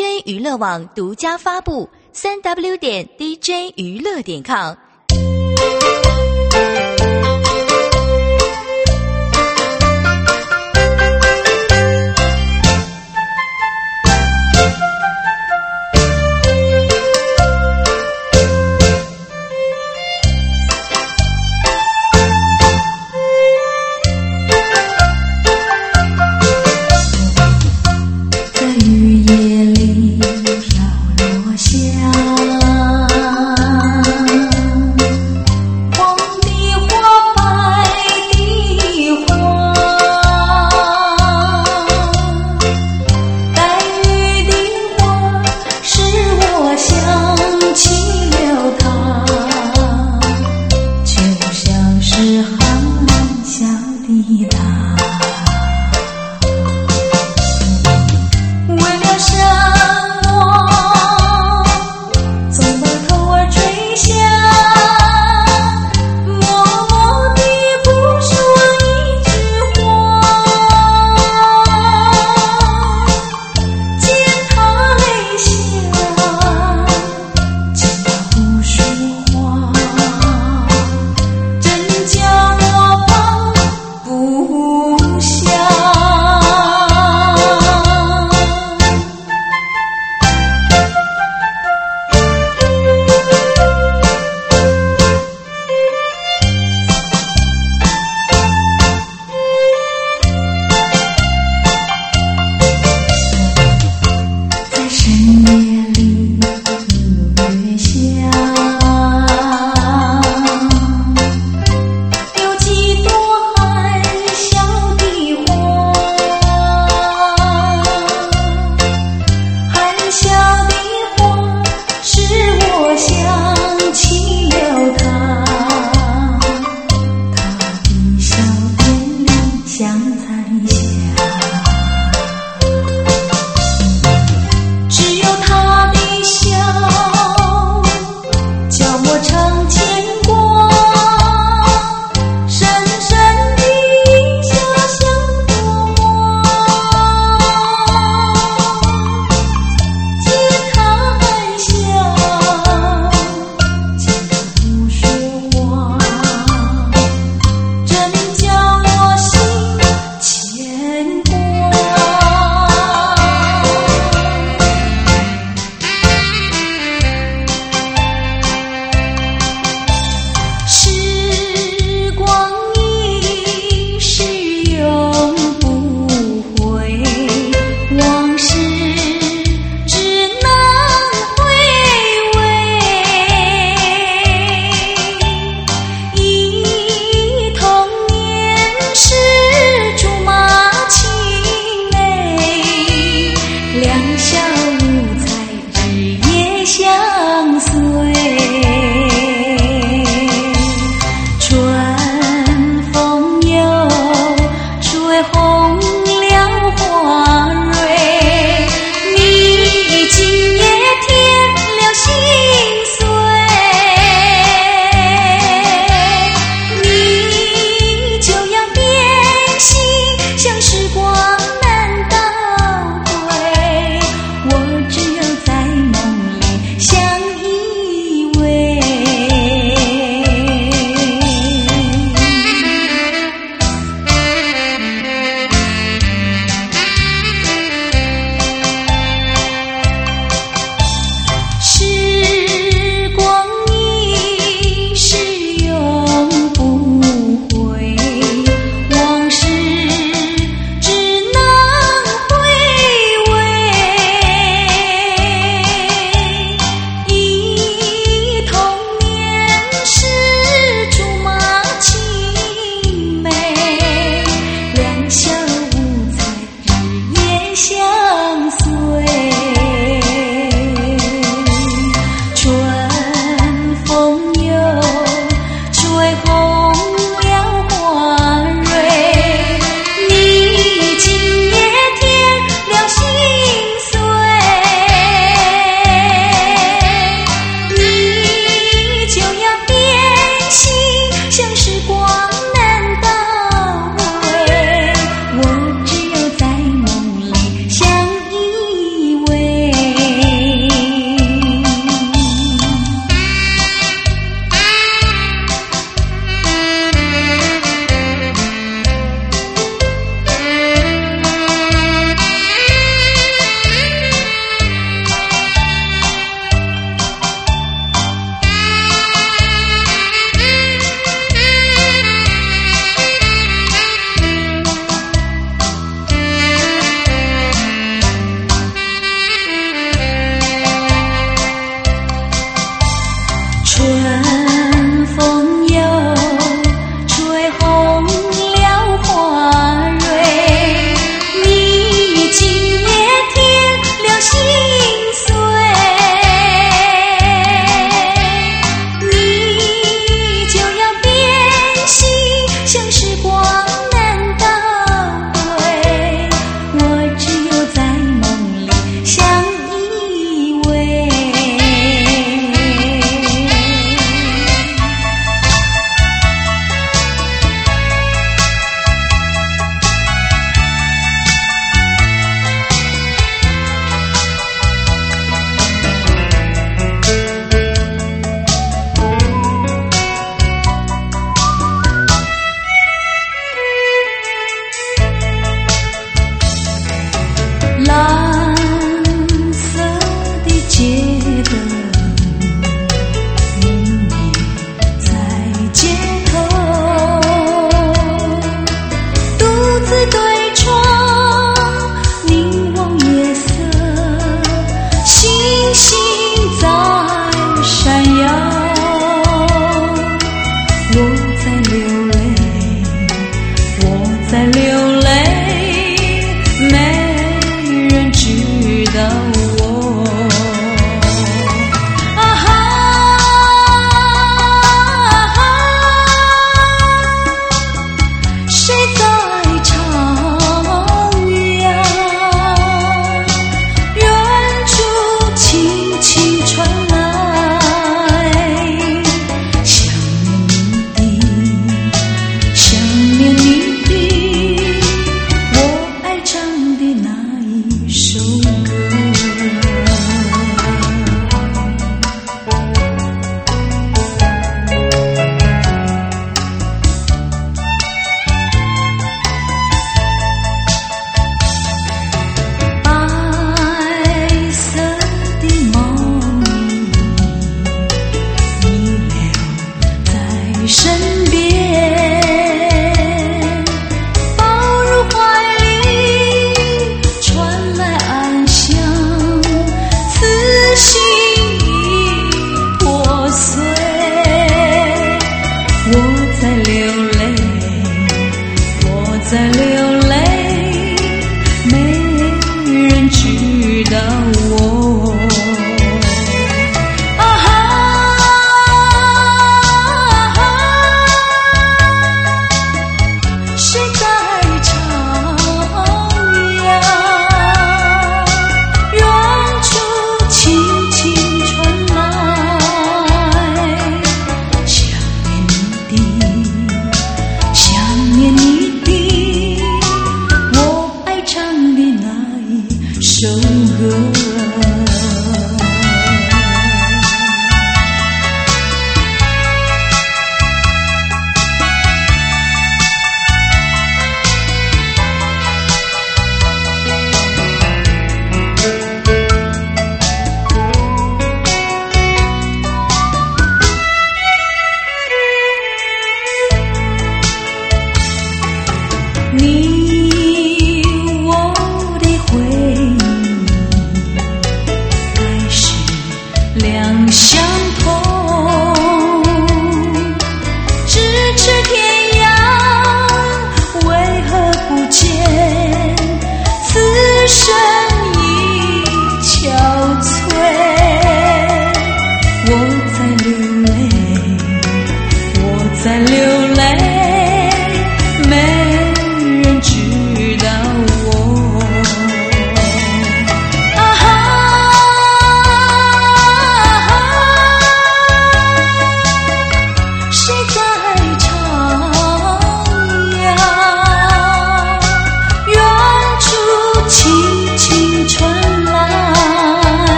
DJ 娱乐网独家发布，3w.dj 娱乐.com。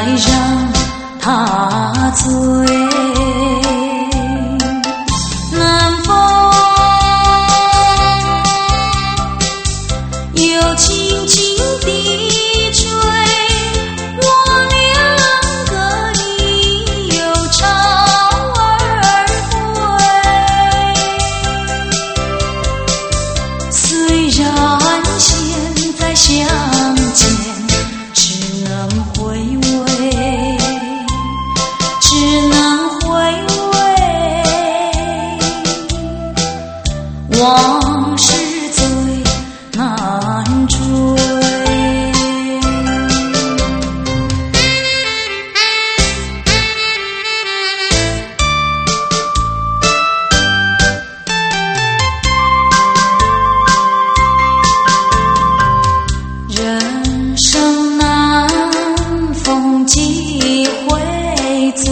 让他醉。南风又轻轻地吹，我两个已又潮而归。虽然现在相见只能回味，只能回味，往事最难追。人生难逢几回醉，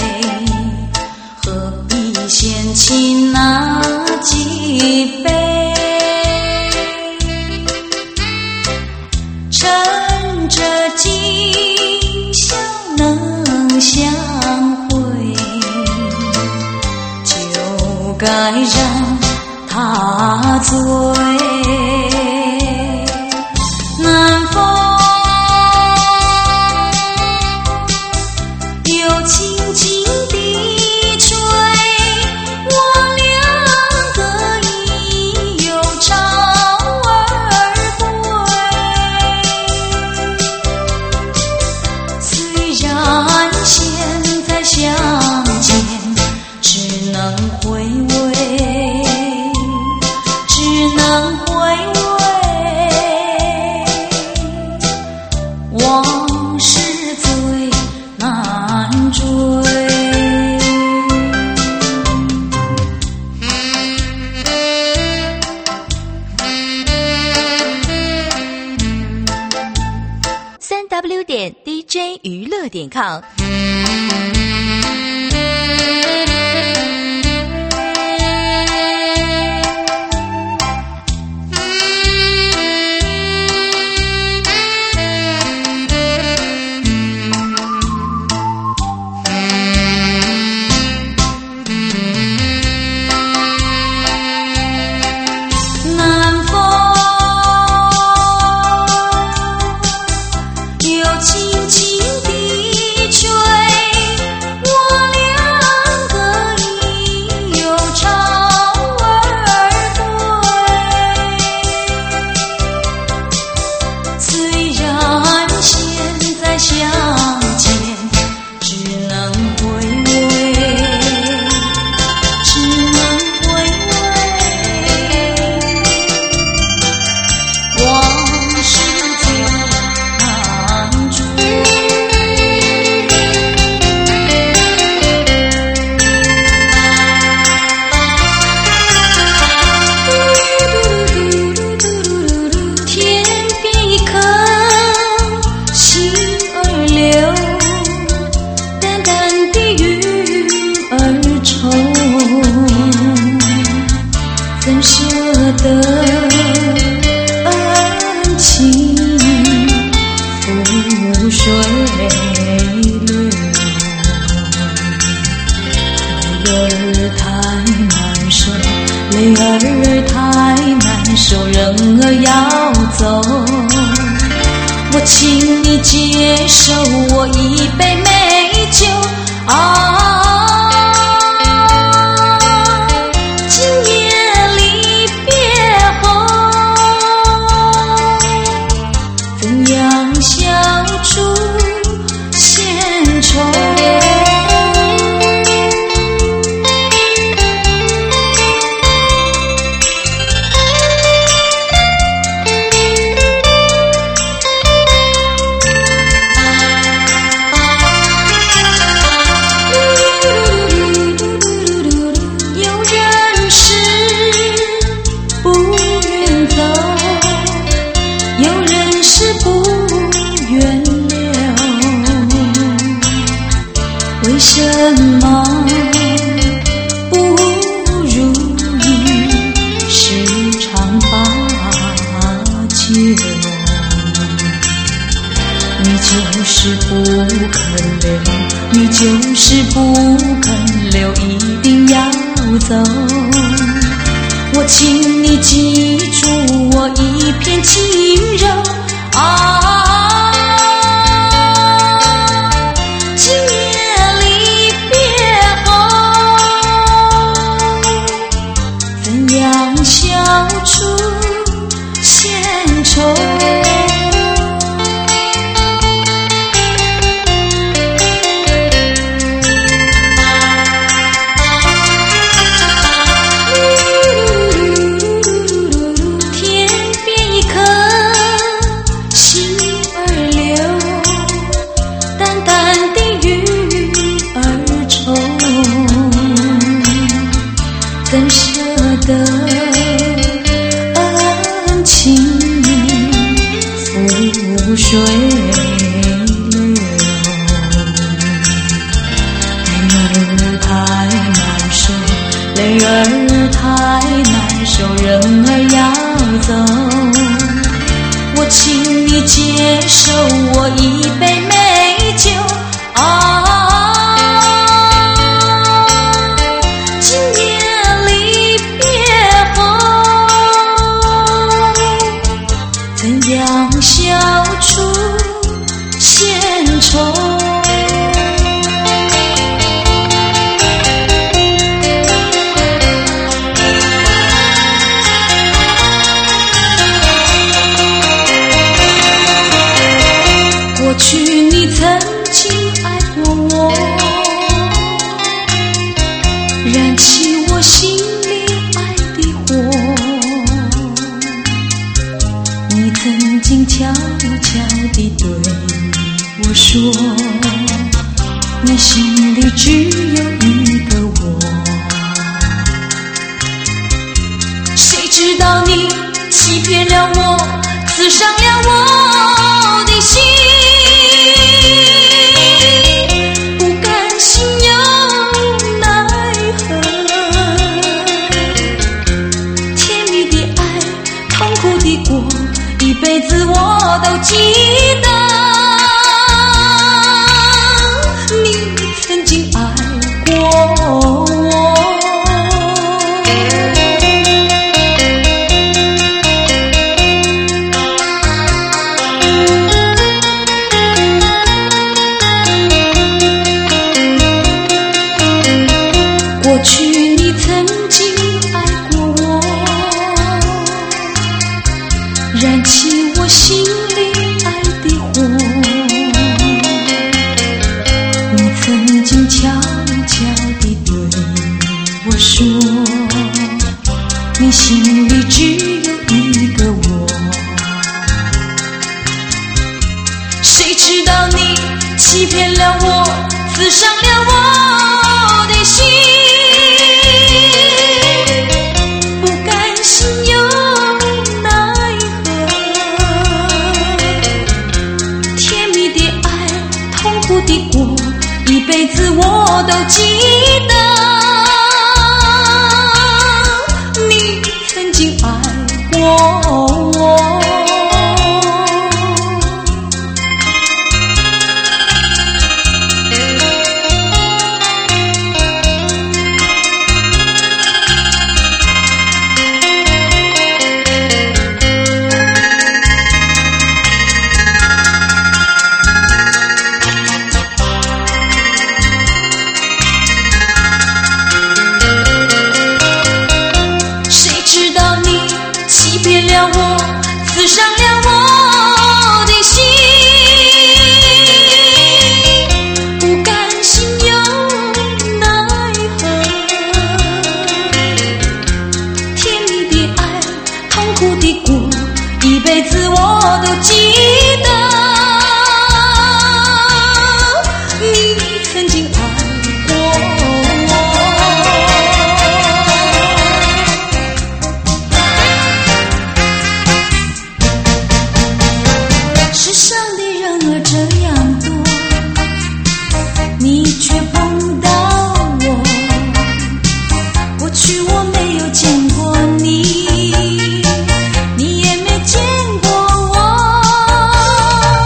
何必嫌弃那几杯？趁着今宵能相会，就该让他醉。南风又轻轻地吹，我两个已又潮而归。虽然现在相见只能回味，只能回味，往事最难追。 3w.dj 娱乐.com。 南风又轻轻地吹，我两个已又潮而归。虽然现在相见只能回味，只能回味，往事最难追。天边一颗心儿流，淡淡的云儿愁，怎舍得恩情覆水流？泪儿太难受，泪儿太难受，人儿要走，我请你接受我一杯美酒今夜离别后，怎样消除闲愁？为什么不如意时常发觉？你就就是不肯留，你就是不肯留，一定要走。我请你记住我一片轻柔啊，今夜离别后，怎样消除闲愁？怎舍得恩情覆水流？爱儿太难受，泪儿太难收，人儿要走。我请你接受我一杯美酒啊，消除闲愁。过去你曾经爱过我，燃起我心里爱的火，你曾经悄悄地对我说，你心里只有一个我。谁知道你欺骗了我，刺伤了我的心，不甘心又奈何，甜蜜的爱，痛苦的过，一辈子我都记得。你曾经爱过我，过去你曾经爱过我，燃起我心里爱的火，你曾经悄悄地对我说，你心里只有一个我。谁知道你欺骗了我，刺伤了我的心，不甘心又奈何，甜蜜的爱，痛苦的过，一辈子我都记得。你曾经爱过我，欺骗了我，刺伤了我的心，不甘心又奈何，甜蜜的爱，痛苦的过，一辈子我都记得。你曾经爱过我，世上的人儿这样多，你却碰到我。过去我没有见过你，你也没见过我。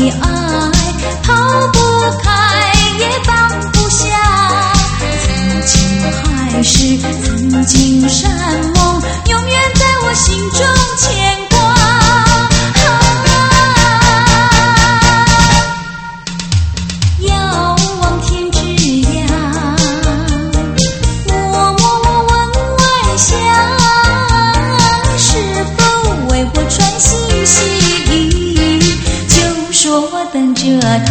爱抛不开也放不下，曾经还是曾经山盟，永远在我心中牵挂。遥望天之涯，默默我问晚霞，是否为我传信息，就说我等着他。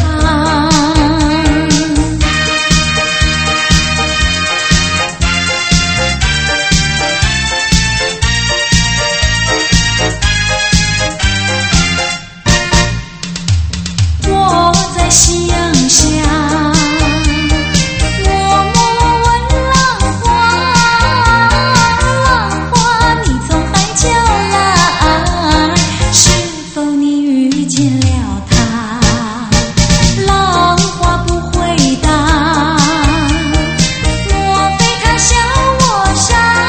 夕阳下，默默问浪花，浪花你从海角来，是否你遇见了他？浪花不回答，莫非他笑我傻？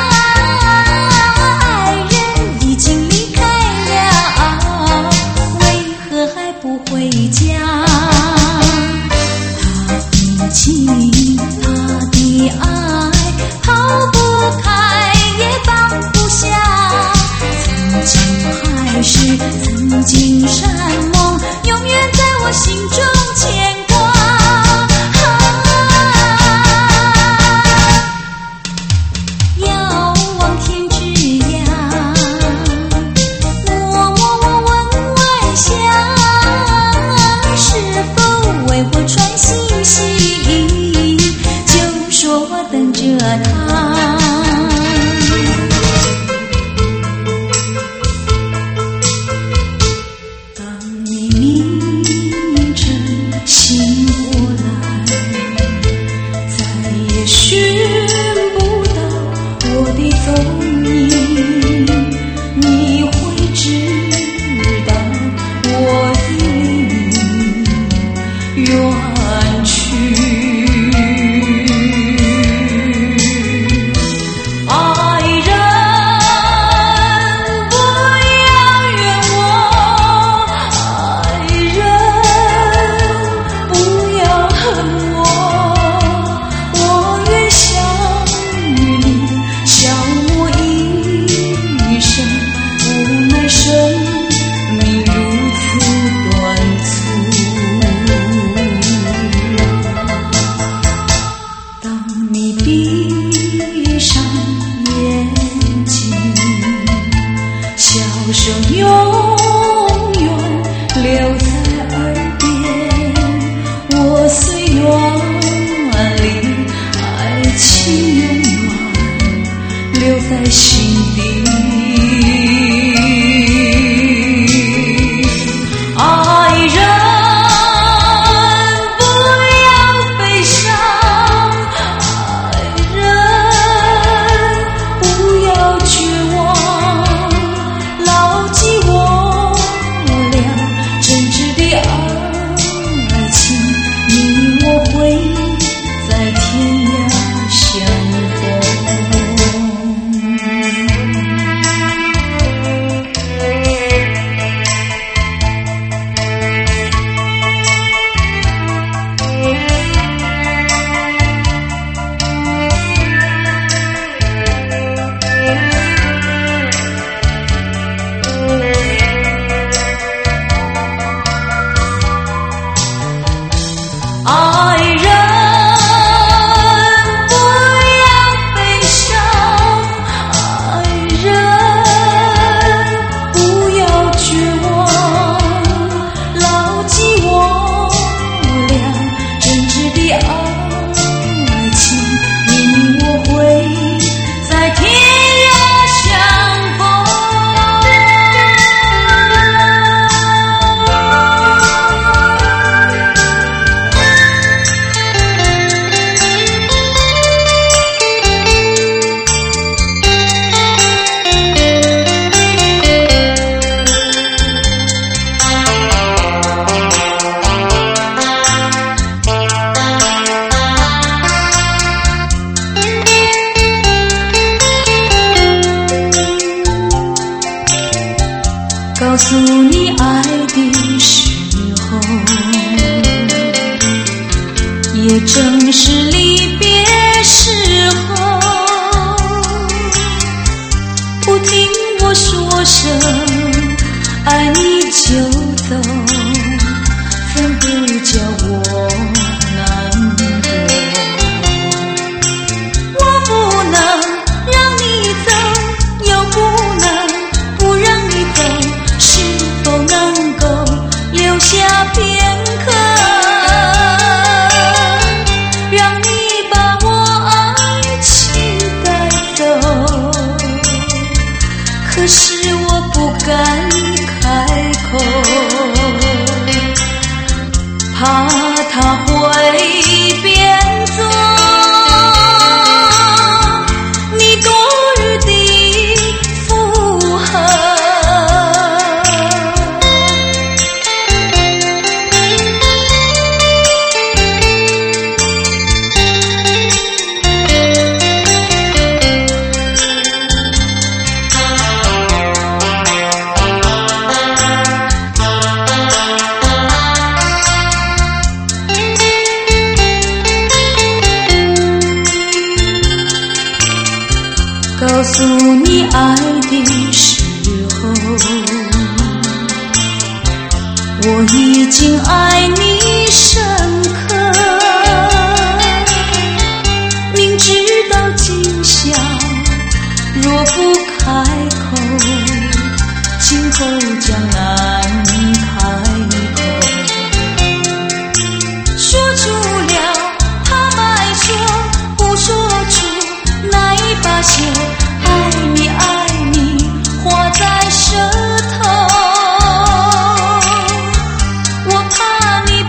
爱人已经离开了，为何还不回家？他的爱抛不开也放不下，曾经还是曾经山盟，永远在我心中牵挂。遥望天之涯，默默我问晚霞，是否为我传信息，说我等着他。当你明知也正是离别时候，不听我说声爱你就走，怎不叫我难过？我不能让你走，又不能不让你走，是否能够留下片刻，让你把我爱情带走？可是我不敢开口，怕他会变作你多余的附和。告诉你爱的时候，我已经爱你深刻，明知道今宵若不开口，今后将难开口。说出了怕白说，不说出那一把血，爱你爱你画在舌头，我怕你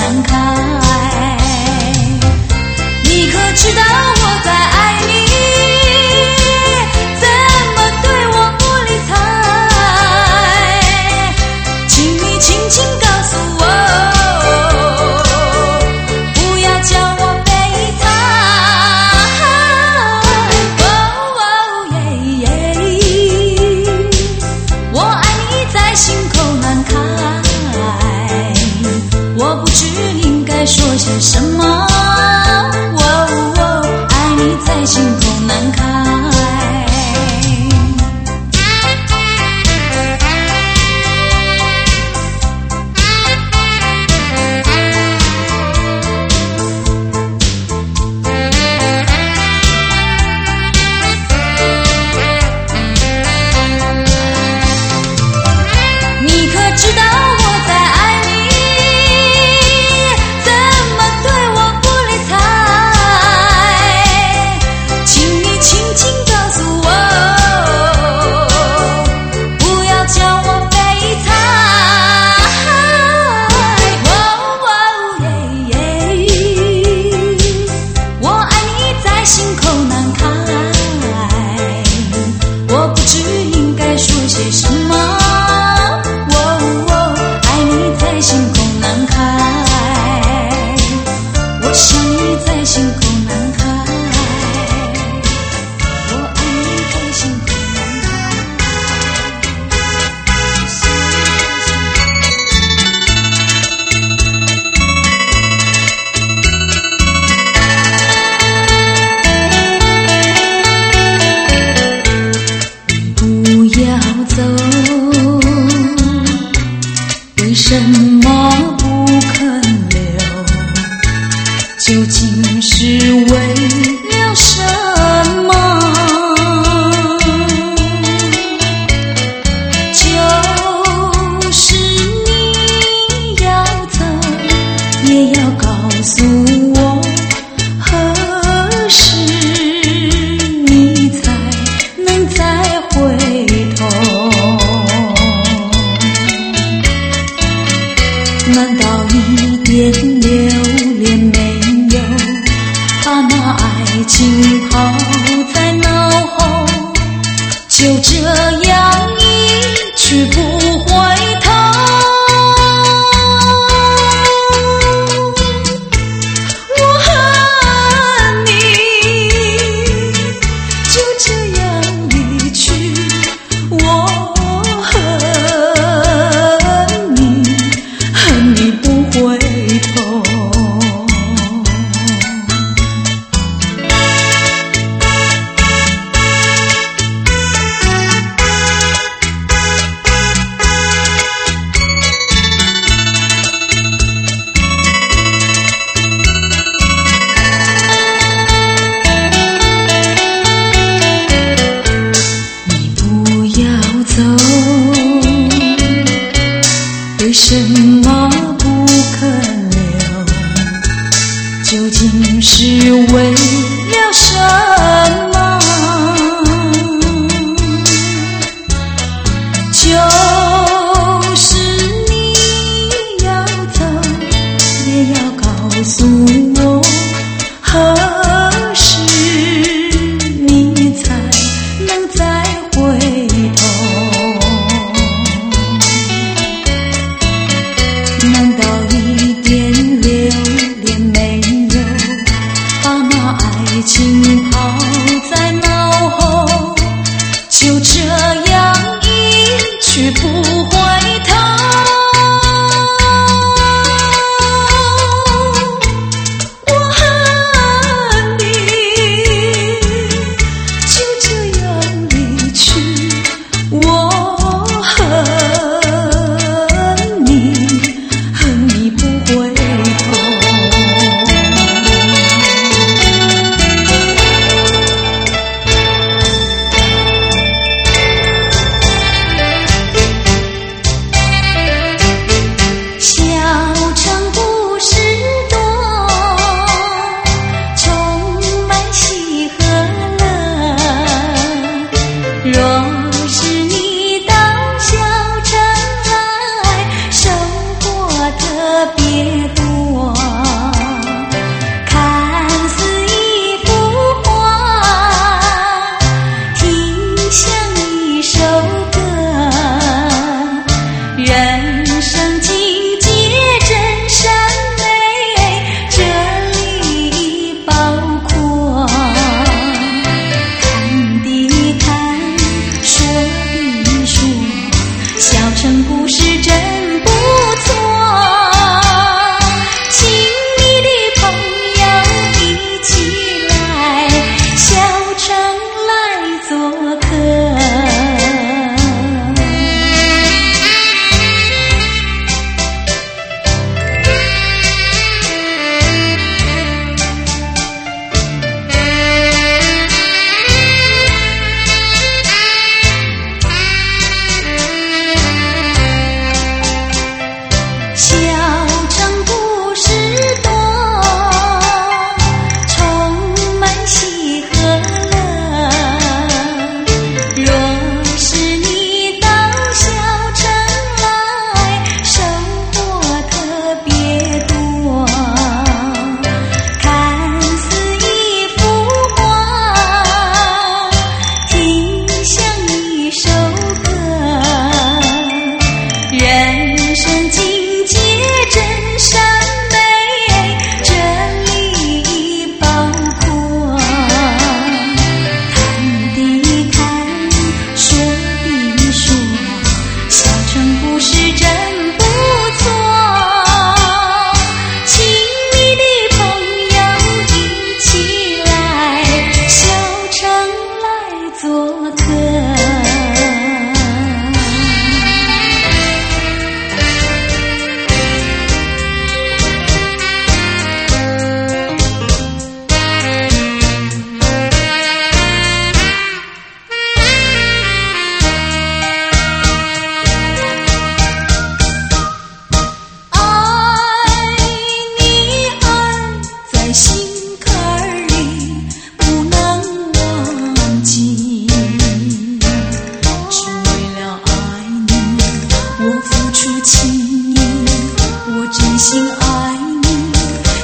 难开。你可知道我在爱你，怎么对我不理睬？请你轻轻告诉我，不要叫我悲惨。我爱你在心口难开，我不知应该说些什么。爱你在心口难开。你可知道我在爱你，怎么对我不理睬？请你轻轻告诉我，不要叫我悲惨。我爱你在心口难开，我不知应该说些什么。爱你在心口难开，我想你在心口难开，我爱你在心口难开。你不要走，为什么不肯留？究竟是为了什么？就是你要走，也要告诉我，何时你才能再回头？难道一点留恋没有，把那爱情抛在脑后，就这样一去不回头？我恨你，就这样一去，我恨你不回头。你不要走，为什么不肯留？究竟是为了什么？就是你要走，也要告诉我，何时你才能再回头？难道一点留恋没有，把那爱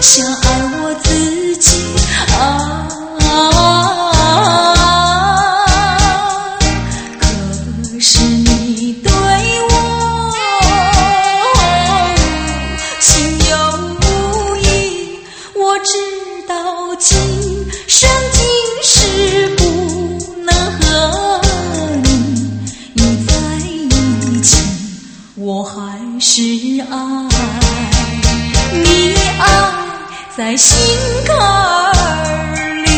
想爱我自己啊。可是你对我心有无意，我知道今生今世不能和你在一起，我还是爱你，爱在心坎儿里。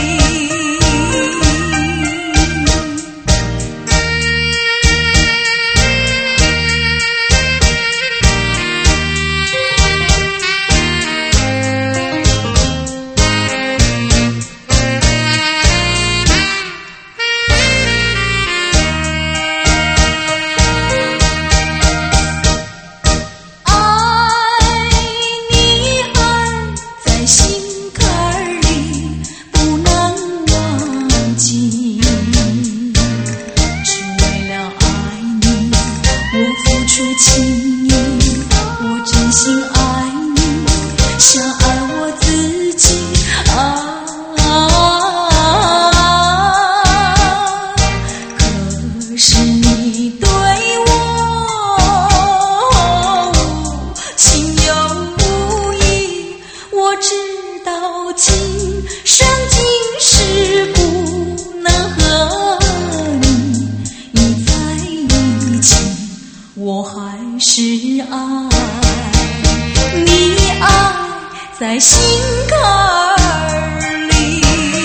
我还是爱你，爱在心坎儿里。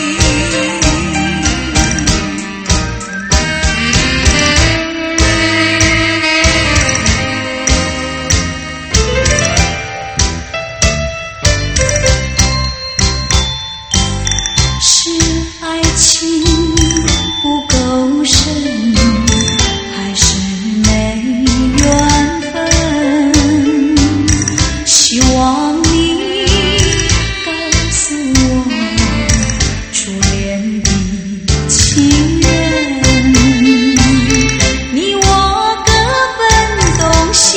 是爱情不够深，还是没缘分？希望你告诉我初恋的情人，你我各分东西，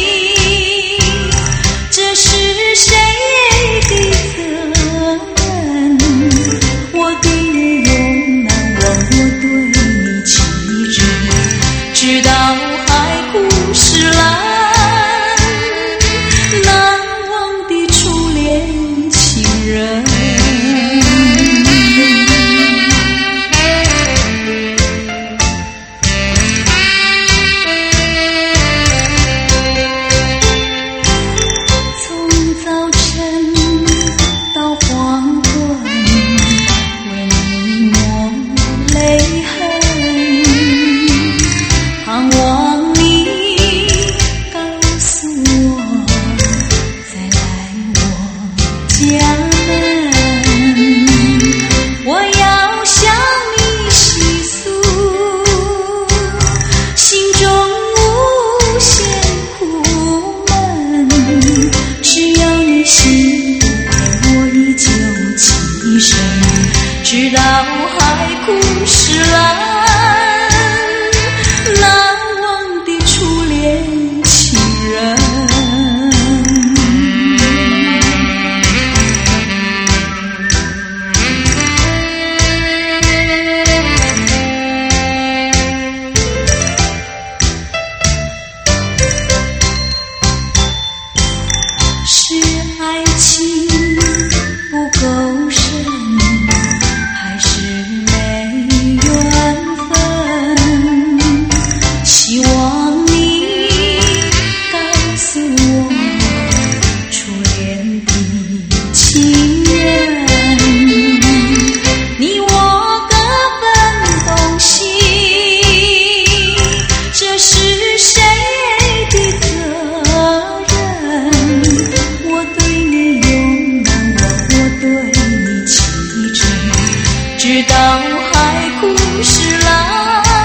这是谁的责任？我对你永难忘，我对你弃之，直到海枯石烂。难忘的初恋情人，从早晨到黄昏，为你抹泪痕，盼望你告诉我再来我家门。我要向你细诉心中无限苦闷，只要你心不变，我依旧情深，直到海枯石烂。难忘的初恋情人，是爱情不够深，还是没缘分？希望你告诉我初恋的情人，你我各分东西，这是谁的责任？我对你永难忘，我对你弃之，直到海枯石烂。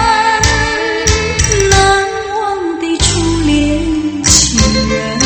难忘的初恋情人。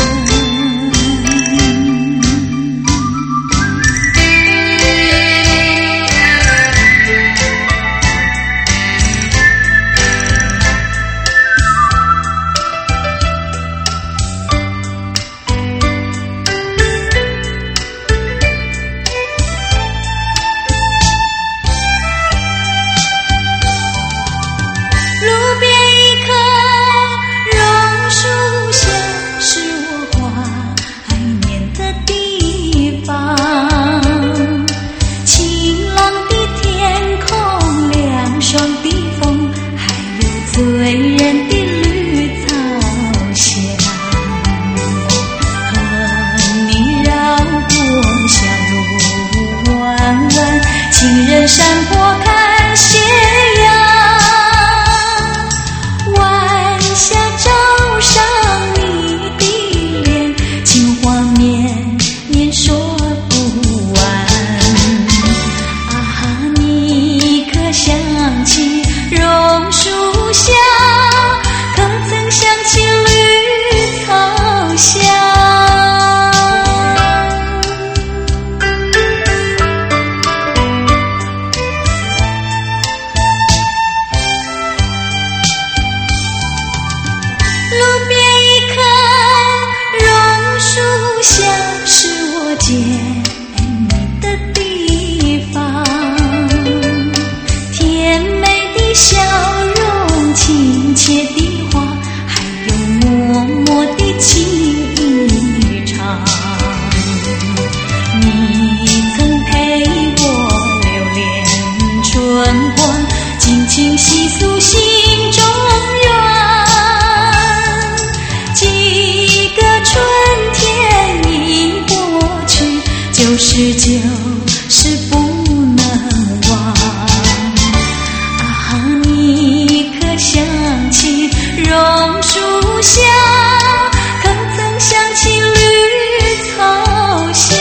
就是不能忘。啊，你可想起榕树下，可曾想起绿草香？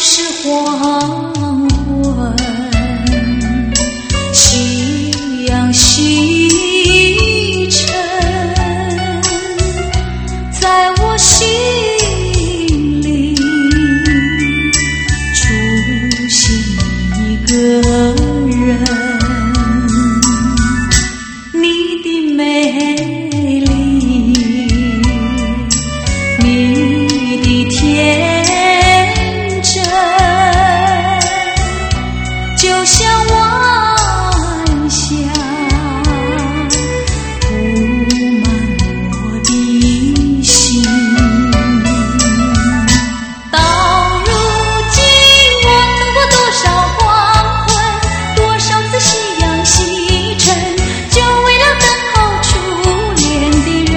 是黄昏，夕阳西沉，在我心里出现一个人，你的美丽，你的天真，就像晚霞布满我的心。到如今我走过多少黄昏，多少次夕阳西沉，就为了等候初恋的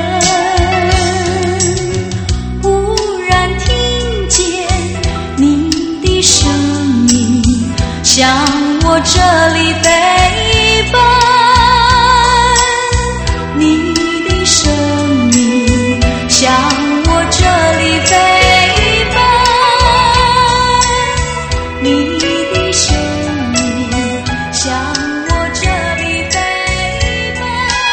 人。忽然听见你的声音向我这里飞奔，你的声音向我这里飞奔，你的声音向我这里飞奔。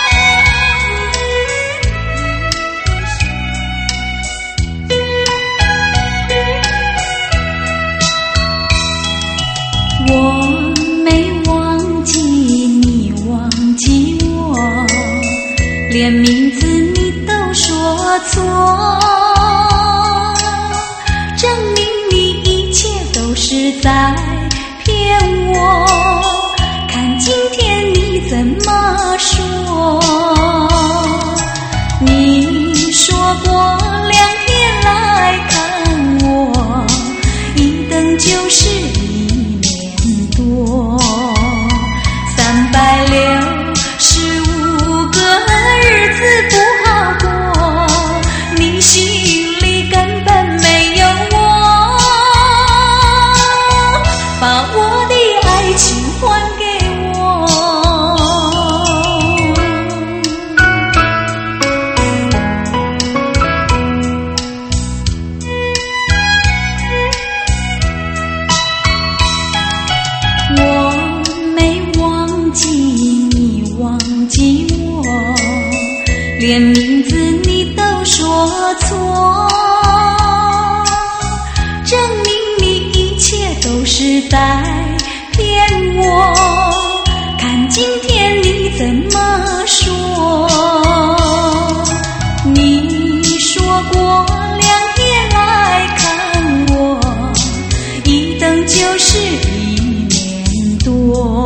我没忘记你，忘记我，连名字你都说错，证明你一切都是在骗我。看今天你怎么说？你说过2天来看我，一等就是1年多，365个日子不好过，你心里根本没有我，把我的爱情还给我。我没忘记你，忘记我，连名字你都说错，证明你一切都是在骗我。看今天你怎么说？你说过2天来看我，一等就是1年多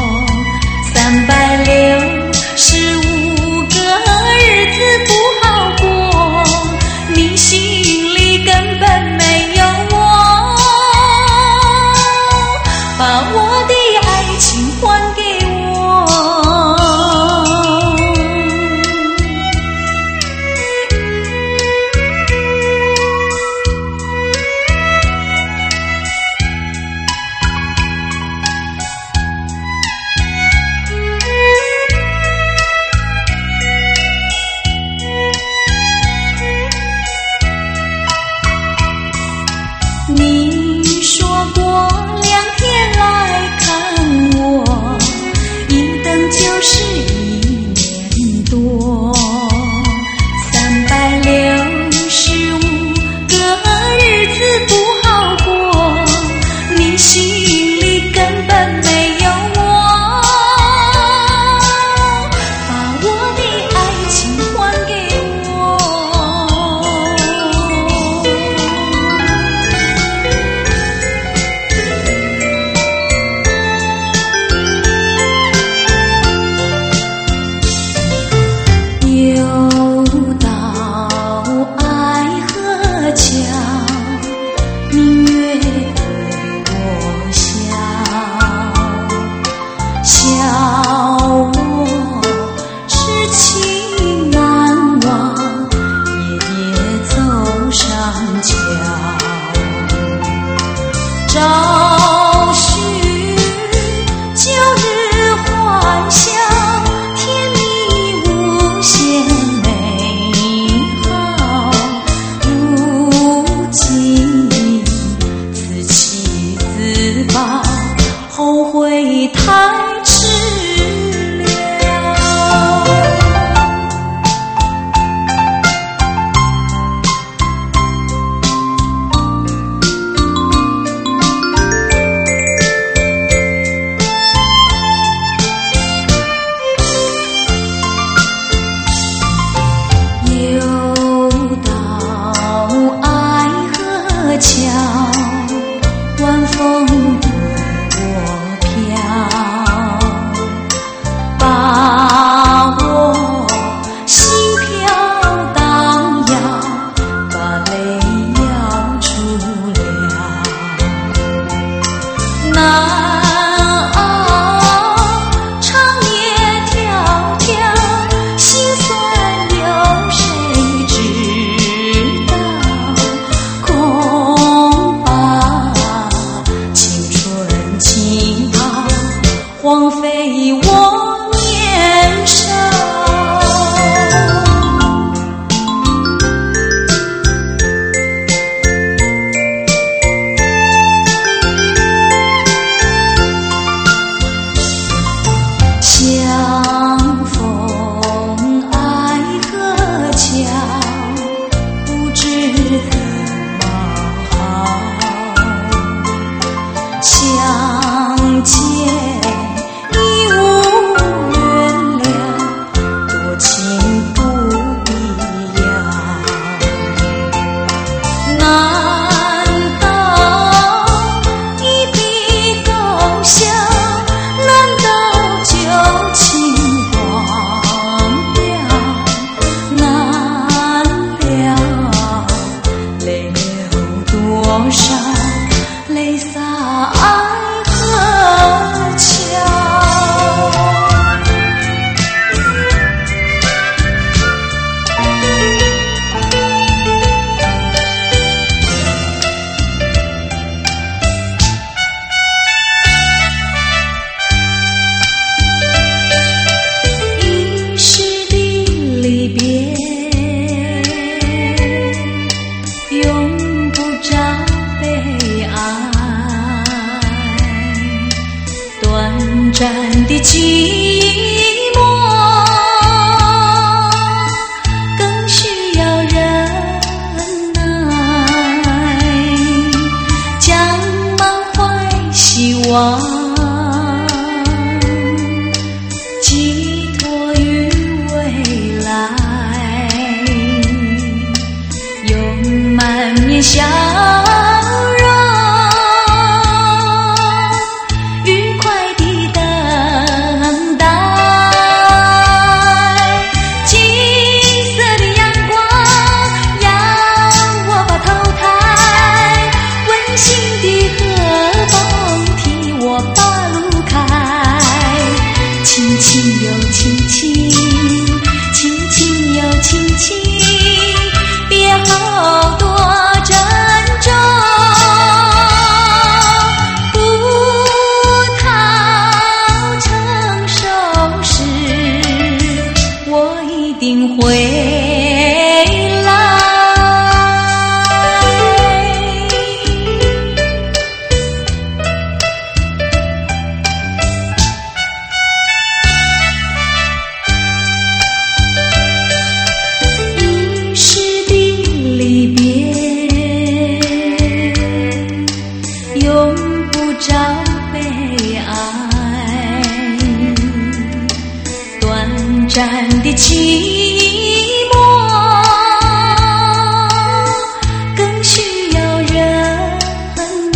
，365个日子不好过，你心里根本没有我，把我的爱情还给我。你说过2天来看我，一等就是1年多，365个日子不好过，你心里根本没有我，把我的爱情还给我。又到爱河桥，明月对我笑，笑我痴情难忘，夜夜走上桥，找寻旧日欢笑，甜蜜无限美好。如今此法，后悔太迟了。晚风对我飘，把我心飘荡漾，把泪摇出了。难熬长夜迢迢，心酸有谁知道？空荒废我年少，相逢爱河桥，不知何貌好，相见泪洒爱河桥。一世的离别，永不找悲哀，短暂的寂寞更需要忍耐，将满怀希望寄托于未来，用满面笑别好多珍重，不讨成熟时，我一定会来。永不找悲哀，短暂的寂寞更需要忍耐，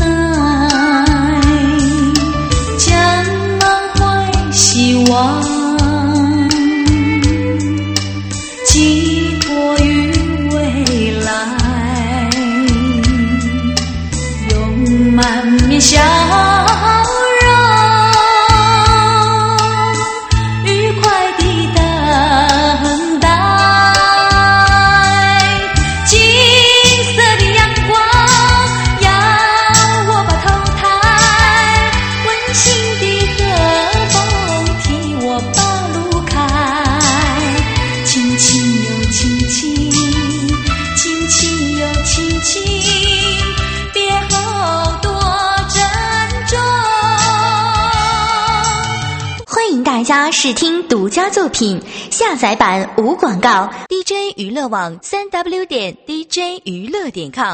将满怀希望寄托于未来，满面笑容，愉快地等待。金色的阳光要我把头抬，温馨的和风替我把路开。轻轻又轻轻，轻轻又轻轻，别好多珍重。 大家试听独家作品，下载版无广告。DJ 娱乐网3W.DJ 娱乐.com